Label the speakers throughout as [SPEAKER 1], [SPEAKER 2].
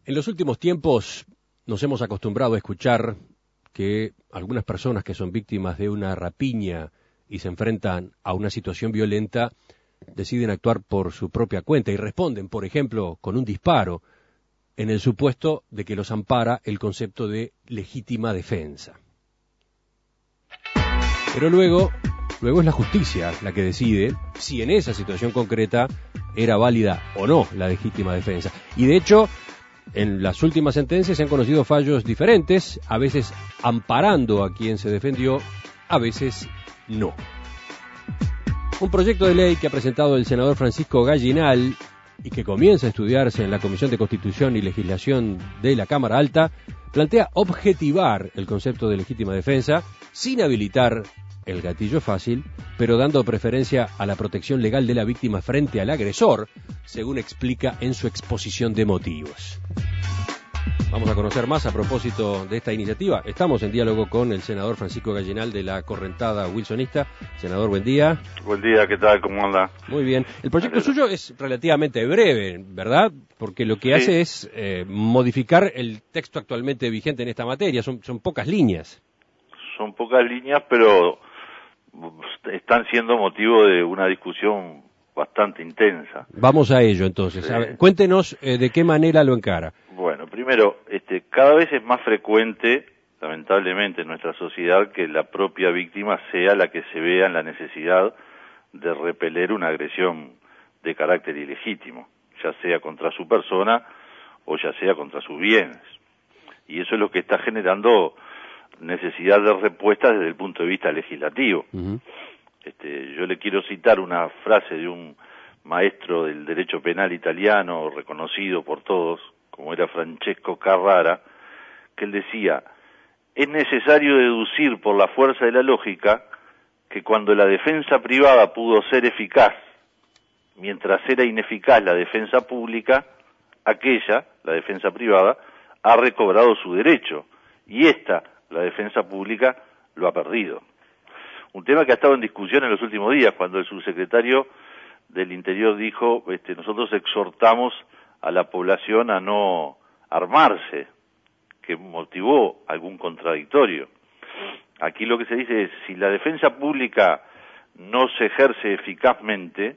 [SPEAKER 1] En los últimos tiempos nos hemos acostumbrado a escuchar que algunas personas que son víctimas de una rapiña y se enfrentan a una situación violenta deciden actuar por su propia cuenta y responden, por ejemplo, con un disparo, en el supuesto de que los ampara el concepto de legítima defensa. Pero luego es la justicia la que decide si en esa situación concreta era válida o no la legítima defensa. Y de hecho, en las últimas sentencias se han conocido fallos diferentes, a veces amparando a quien se defendió, a veces no. Un proyecto de ley que ha presentado el senador Francisco Gallinal y que comienza a estudiarse en la Comisión de Constitución y Legislación de la Cámara Alta, plantea objetivar el concepto de legítima defensa sin habilitar el gatillo fácil, pero dando preferencia a la protección legal de la víctima frente al agresor, según explica en su exposición de motivos. Vamos a conocer más a propósito de esta iniciativa. Estamos en diálogo con el senador Francisco Gallinal de la correntada wilsonista. Senador, buen día.
[SPEAKER 2] Buen día, ¿qué tal? ¿Cómo anda?
[SPEAKER 1] Muy bien. El proyecto suyo es relativamente breve, ¿verdad? Porque lo que hace es modificar el texto actualmente vigente en esta materia. Son pocas líneas. Son pocas líneas, pero están siendo motivo de una discusión bastante intensa. Vamos a ello, entonces. A ver, cuéntenos de qué manera lo encara.
[SPEAKER 2] Bueno, primero, cada vez es más frecuente, lamentablemente, en nuestra sociedad que la propia víctima sea la que se vea en la necesidad de repeler una agresión de carácter ilegítimo, ya sea contra su persona o ya sea contra sus bienes. Y eso es lo que está generando necesidad de respuesta desde el punto de vista legislativo. Uh-huh. Yo le quiero citar una frase de un maestro del derecho penal italiano reconocido por todos, como era Francesco Carrara, que él decía: es necesario deducir por la fuerza de la lógica que cuando la defensa privada pudo ser eficaz, mientras era ineficaz la defensa pública, aquella, la defensa privada, ha recobrado su derecho, y esta, la defensa pública, lo ha perdido. Un tema que ha estado en discusión en los últimos días, cuando el subsecretario del Interior dijo, nosotros exhortamos a la población a no armarse, que motivó algún contradictorio. Aquí lo que se dice es, si la defensa pública no se ejerce eficazmente,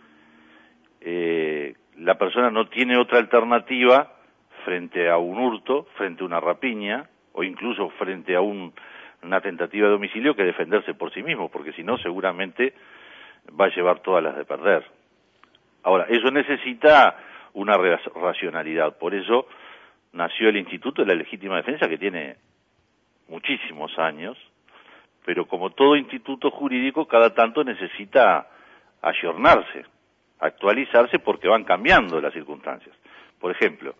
[SPEAKER 2] la persona no tiene otra alternativa frente a un hurto, frente a una rapiña, o incluso frente a una tentativa de homicidio, que defenderse por sí mismo, porque si no seguramente va a llevar todas las de perder. Ahora, eso necesita una racionalidad, por eso nació el Instituto de la Legítima Defensa, que tiene muchísimos años, pero como todo instituto jurídico, cada tanto necesita ayornarse, actualizarse, porque van cambiando las circunstancias. Por ejemplo,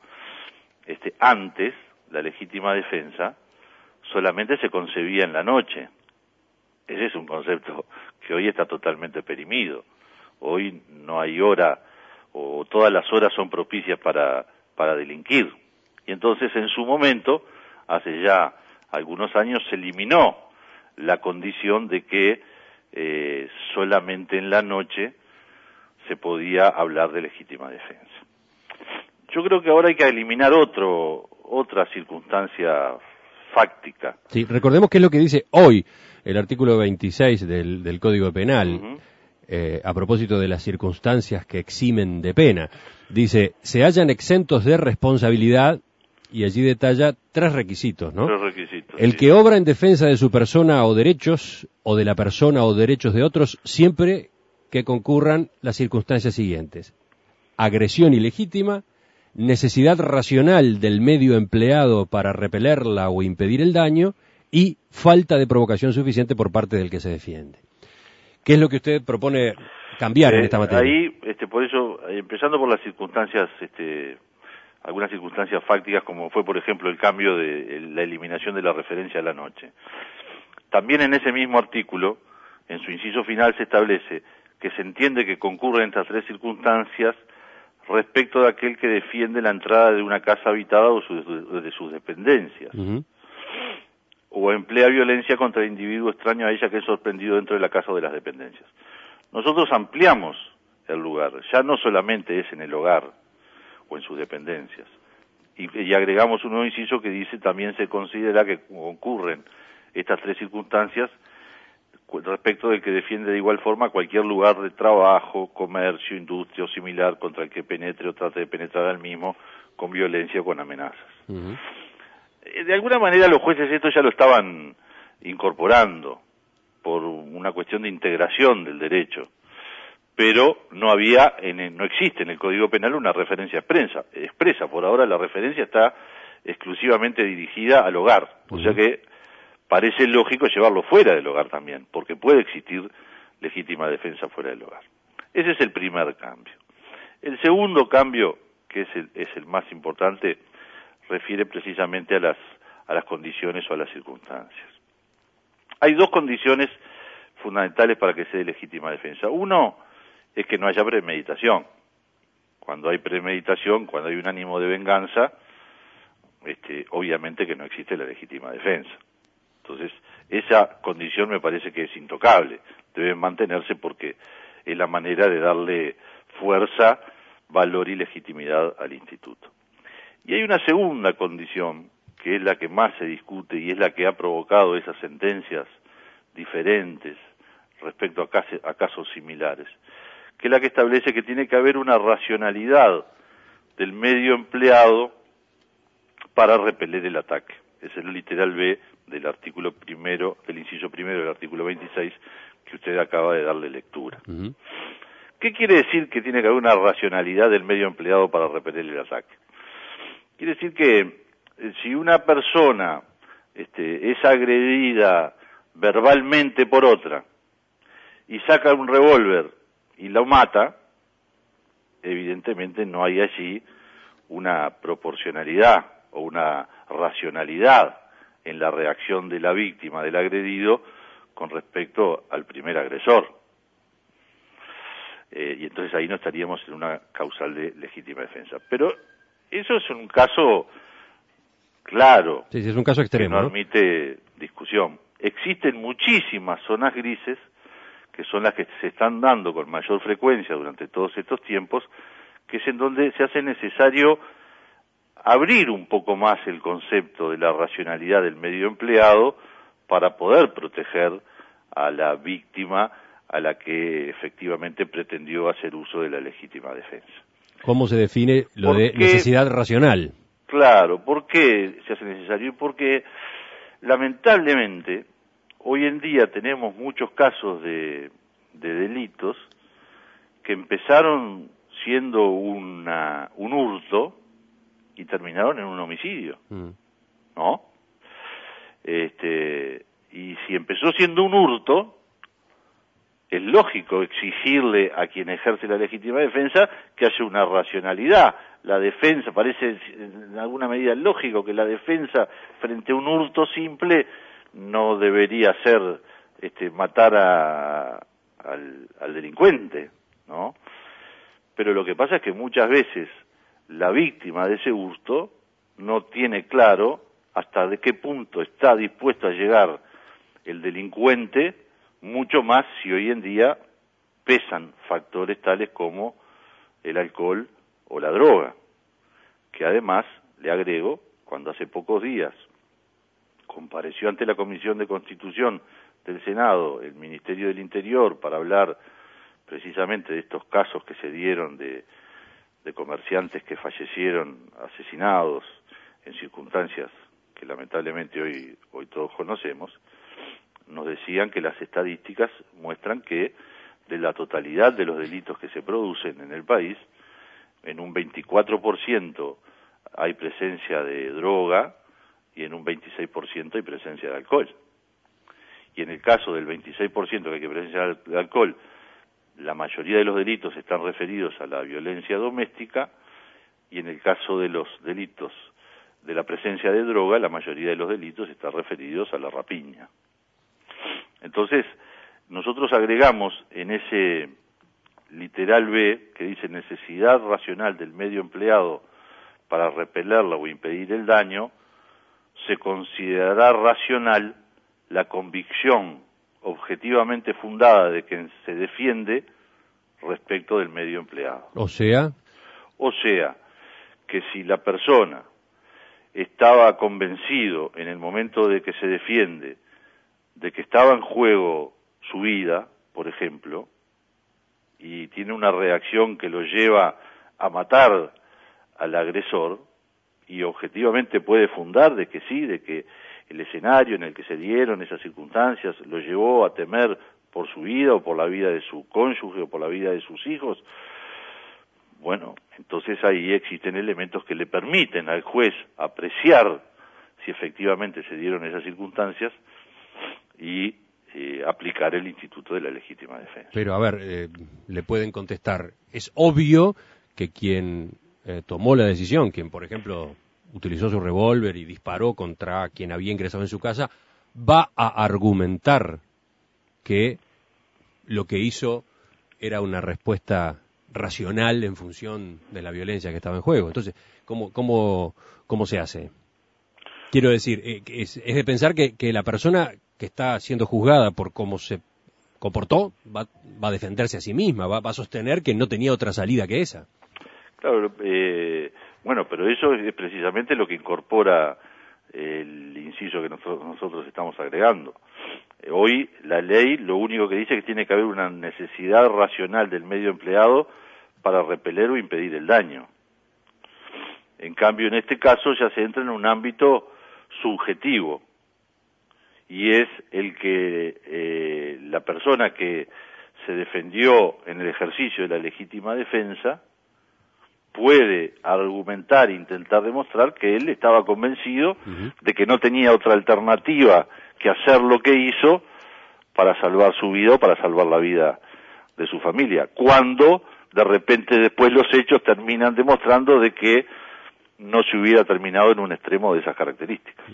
[SPEAKER 2] antes la legítima defensa solamente se concebía en la noche. Ese es un concepto que hoy está totalmente perimido. Hoy no hay hora, o todas las horas son propicias para delinquir. Y entonces, en su momento, hace ya algunos años, se eliminó la condición de que solamente en la noche se podía hablar de legítima defensa. Yo creo que ahora hay que eliminar otra circunstancia fáctica.
[SPEAKER 1] Sí, recordemos qué es lo que dice hoy el artículo 26 del Código Penal, uh-huh. A propósito de las circunstancias que eximen de pena. Dice, se hallan exentos de responsabilidad, y allí detalla 3 requisitos, ¿no?
[SPEAKER 2] 3 requisitos.
[SPEAKER 1] El que obra en defensa de su persona o derechos, o de la persona o derechos de otros, siempre que concurran las circunstancias siguientes: agresión ilegítima, necesidad racional del medio empleado para repelerla o impedir el daño, y falta de provocación suficiente por parte del que se defiende. ¿Qué es lo que usted propone cambiar en esta materia?
[SPEAKER 2] Ahí, por eso, empezando por las circunstancias, algunas circunstancias fácticas, como fue, por ejemplo, el cambio de la eliminación de la referencia a la noche. También en ese mismo artículo, en su inciso final, se establece que se entiende que concurren estas 3 circunstancias respecto de aquel que defiende la entrada de una casa habitada o de sus dependencias, uh-huh. o emplea violencia contra el individuo extraño a ella que es sorprendido dentro de la casa o de las dependencias. Nosotros ampliamos el lugar, ya no solamente es en el hogar o en sus dependencias, y agregamos un nuevo inciso que dice también se considera que concurren estas tres circunstancias respecto del que defiende de igual forma cualquier lugar de trabajo, comercio, industria o similar contra el que penetre o trate de penetrar al mismo con violencia o con amenazas.
[SPEAKER 1] Uh-huh.
[SPEAKER 2] De alguna manera los jueces esto ya lo estaban incorporando por una cuestión de integración del derecho, pero no existe en el Código Penal una referencia expresa. Por ahora la referencia está exclusivamente dirigida al hogar, o sea que parece lógico llevarlo fuera del hogar también, porque puede existir legítima defensa fuera del hogar. Ese es el primer cambio. El segundo cambio, que es el más importante, refiere precisamente a las condiciones o a las circunstancias. Hay dos condiciones fundamentales para que se dé legítima defensa. Uno es que no haya premeditación. Cuando hay premeditación, cuando hay un ánimo de venganza, obviamente que no existe la legítima defensa. Entonces, esa condición me parece que es intocable, debe mantenerse porque es la manera de darle fuerza, valor y legitimidad al instituto. Y hay una segunda condición, que es la que más se discute y es la que ha provocado esas sentencias diferentes respecto a casos similares, que es la que establece que tiene que haber una racionalidad del medio empleado para repeler el ataque. Es el literal B del artículo primero, del inciso primero del artículo 26, que usted acaba de darle lectura. Uh-huh. ¿Qué quiere decir que tiene que haber una racionalidad del medio empleado para repeler el ataque? Quiere decir que si una persona es agredida verbalmente por otra y saca un revólver y lo mata, evidentemente no hay allí una proporcionalidad o una racionalidad en la reacción de la víctima, del agredido, con respecto al primer agresor. Y entonces ahí no estaríamos en una causal de legítima defensa. Pero eso es un caso claro.
[SPEAKER 1] Sí, es un caso extremo,
[SPEAKER 2] que no admite discusión. Existen muchísimas zonas grises, que son las que se están dando con mayor frecuencia durante todos estos tiempos, que es en donde se hace necesario abrir un poco más el concepto de la racionalidad del medio empleado para poder proteger a la víctima a la que efectivamente pretendió hacer uso de la legítima defensa.
[SPEAKER 1] ¿Cómo se define lo de necesidad racional?
[SPEAKER 2] Claro, ¿por qué se hace necesario? Porque lamentablemente hoy en día tenemos muchos casos de delitos que empezaron siendo un hurto y terminaron en un homicidio, ¿no? Y si empezó siendo un hurto, es lógico exigirle a quien ejerce la legítima defensa que haya una racionalidad. La defensa, parece en alguna medida lógico que la defensa frente a un hurto simple no debería ser matar al delincuente, ¿no? Pero lo que pasa es que muchas veces la víctima de ese hurto no tiene claro hasta de qué punto está dispuesto a llegar el delincuente, mucho más si hoy en día pesan factores tales como el alcohol o la droga, que además, le agrego, cuando hace pocos días compareció ante la Comisión de Constitución del Senado el Ministerio del Interior para hablar precisamente de estos casos que se dieron de comerciantes que fallecieron asesinados en circunstancias que lamentablemente hoy todos conocemos, nos decían que las estadísticas muestran que de la totalidad de los delitos que se producen en el país, en un 24% hay presencia de droga y en un 26% hay presencia de alcohol. Y en el caso del 26% que hay presencia de alcohol, la mayoría de los delitos están referidos a la violencia doméstica, y en el caso de los delitos de la presencia de droga, la mayoría de los delitos están referidos a la rapiña. Entonces, nosotros agregamos en ese literal B, que dice necesidad racional del medio empleado para repelerla o impedir el daño, se considerará racional la convicción objetivamente fundada de quien se defiende respecto del medio empleado.
[SPEAKER 1] O sea,
[SPEAKER 2] que si la persona estaba convencido en el momento de que se defiende de que estaba en juego su vida, por ejemplo, y tiene una reacción que lo lleva a matar al agresor, y objetivamente puede fundar de que sí, de que el escenario en el que se dieron esas circunstancias lo llevó a temer por su vida o por la vida de su cónyuge o por la vida de sus hijos, bueno, entonces ahí existen elementos que le permiten al juez apreciar si efectivamente se dieron esas circunstancias y aplicar el instituto de la legítima defensa.
[SPEAKER 1] Pero a ver, le pueden contestar, es obvio que quien tomó la decisión, quien por ejemplo utilizó su revólver y disparó contra quien había ingresado en su casa, va a argumentar que lo que hizo era una respuesta racional en función de la violencia que estaba en juego. Entonces, ¿cómo se hace? Quiero decir, es de pensar que la persona que está siendo juzgada por cómo se comportó va a defenderse a sí misma, va a sostener que no tenía otra salida que esa.
[SPEAKER 2] Claro, bueno, pero eso es precisamente lo que incorpora el inciso que nosotros estamos agregando. Hoy la ley lo único que dice es que tiene que haber una necesidad racional del medio empleado para repeler o impedir el daño. En cambio, en este caso ya se entra en un ámbito subjetivo, y es el que la persona que se defendió en el ejercicio de la legítima defensa puede argumentar e intentar demostrar que él estaba convencido de que no tenía otra alternativa que hacer lo que hizo para salvar su vida o para salvar la vida de su familia, cuando de repente después los hechos terminan demostrando de que no se hubiera terminado en un extremo de esas características.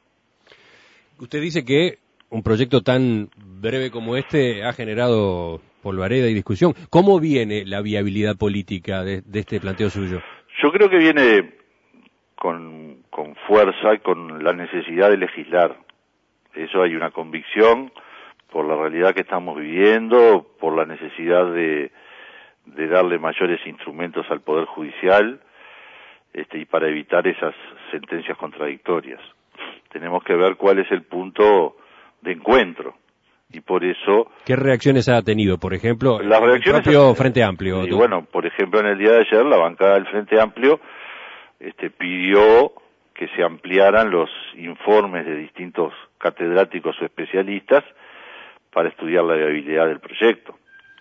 [SPEAKER 1] Usted dice que un proyecto tan breve como este ha generado polvareda y discusión. ¿Cómo viene la viabilidad política de este planteo suyo?
[SPEAKER 2] Yo creo que viene con fuerza y con la necesidad de legislar. Eso hay una convicción por la realidad que estamos viviendo, por la necesidad de darle mayores instrumentos al Poder Judicial, y para evitar esas sentencias contradictorias. Tenemos que ver cuál es el punto de encuentro, y por eso...
[SPEAKER 1] ¿Qué reacciones ha tenido, por ejemplo,
[SPEAKER 2] las reacciones
[SPEAKER 1] el propio Frente Amplio?
[SPEAKER 2] Y bueno, por ejemplo, en el día de ayer la bancada del Frente Amplio pidió que se ampliaran los informes de distintos catedráticos o especialistas para estudiar la viabilidad del proyecto.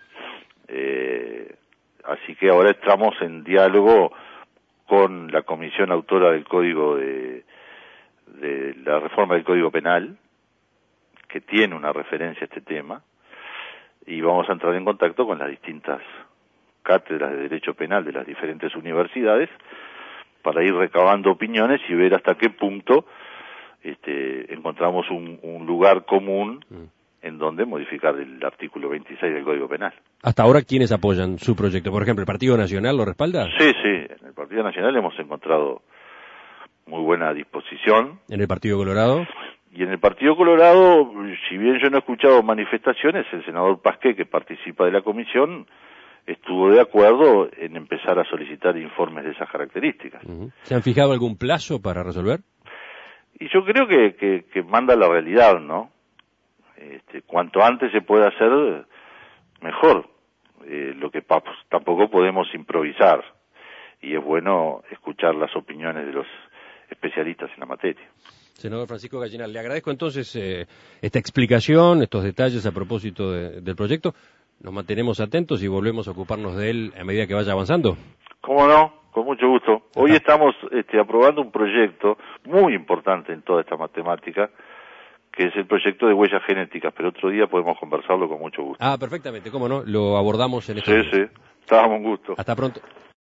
[SPEAKER 2] Así que ahora estamos en diálogo con la comisión autora del Código de la reforma del Código Penal, que tiene una referencia a este tema, y vamos a entrar en contacto con las distintas cátedras de Derecho Penal de las diferentes universidades para ir recabando opiniones y ver hasta qué punto encontramos un lugar común en donde modificar el artículo 26 del Código Penal.
[SPEAKER 1] Hasta ahora, ¿quiénes apoyan su proyecto? Por ejemplo, ¿el Partido Nacional lo respalda?
[SPEAKER 2] Sí, en el Partido Nacional hemos encontrado muy buena disposición.
[SPEAKER 1] ¿En el Partido Colorado?
[SPEAKER 2] Y en el Partido Colorado, si bien yo no he escuchado manifestaciones, el senador Pasqué, que participa de la comisión, estuvo de acuerdo en empezar a solicitar informes de esas características.
[SPEAKER 1] ¿Se han fijado algún plazo para resolver?
[SPEAKER 2] Y yo creo que manda la realidad, ¿no? Cuanto antes se pueda hacer, mejor. Lo que tampoco podemos improvisar, y es bueno escuchar las opiniones de los especialistas en la materia.
[SPEAKER 1] Senador Francisco Gallinal, le agradezco entonces esta explicación, estos detalles a propósito del proyecto. Nos mantenemos atentos y volvemos a ocuparnos de él a medida que vaya avanzando.
[SPEAKER 2] ¿Cómo no? Con mucho gusto. Hoy estamos aprobando un proyecto muy importante en toda esta matemática, que es el proyecto de huellas genéticas, pero otro día podemos conversarlo con mucho gusto.
[SPEAKER 1] Perfectamente, cómo no, lo abordamos en este
[SPEAKER 2] Sí, estábamos un gusto.
[SPEAKER 1] Hasta pronto.